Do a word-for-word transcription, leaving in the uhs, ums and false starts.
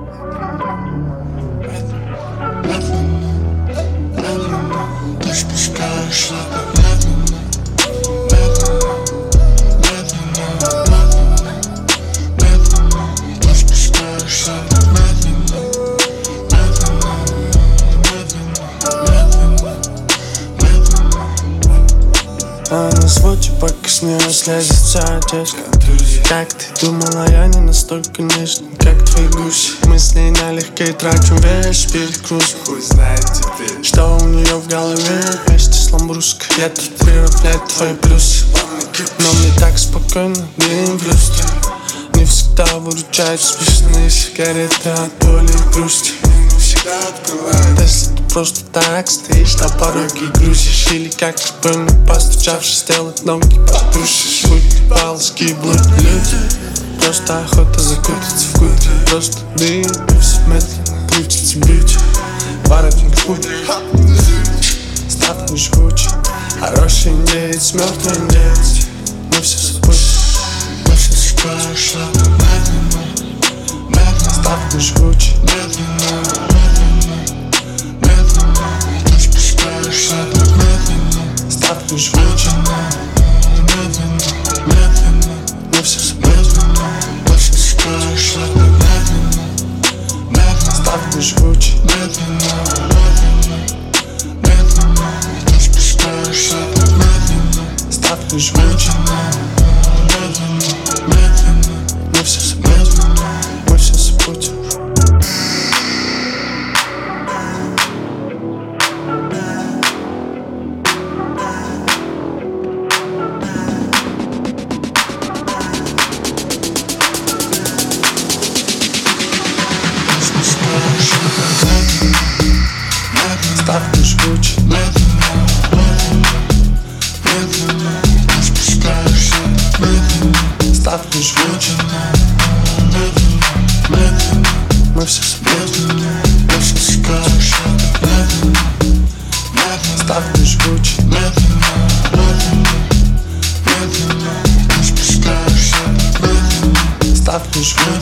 Ты спускаешься медленно, медленно, медленно, медленно. Ты спускаешься медленно, медленно, медленно, медленно. А на своде пока с нее слезется одежда. Как ты думала, я не настолько нежный, как твои гуси. Мы с ней налегке тратим весь перегруз. Хуй знает теперь, что у нее в голове вместе с ламбруской. Я тут приравняю твои плюсы, но мне так спокойно, дым в люстре. Не всегда выручают спешные сигареты от боли и грусти. не всегда открывает. Если ты просто так стоишь на пороге и грузишь, или как ребенок, постучавшись, сделать ноги потрусишь. Путь палочки, блуд люди. Просто охота закутаться в кудри. Просто дым, и все медленно крутится бьюти. Воротник в пудре, ставь жгучий. Хороший индеец, мертвый индеец. Мы все забудем, Ты спускаешься медленно, медленно, ставь жгучий. медленно, медленно, медленно. Ты спускаешься медленно, Ставь жгучий. медленно, медленно, Мы все забудем, медленно. Ты спускаешься медленно, медленно, ставь жгучий. медленно, медленно, медленно. Ты спускаешься медленно, Ставь жгучий. медленно, медленно, Мы все забудем, мы все забудем. Ставь жгучий. медленно, медленно. Ты спускаешься медленно, Ставь жгучий. медленно, Мы все забудем, ты спускаешься медленно, медленно, ставь жгучий. медленно, медленно, медленно. Ты спускаешься медленно, Ставь жгучий.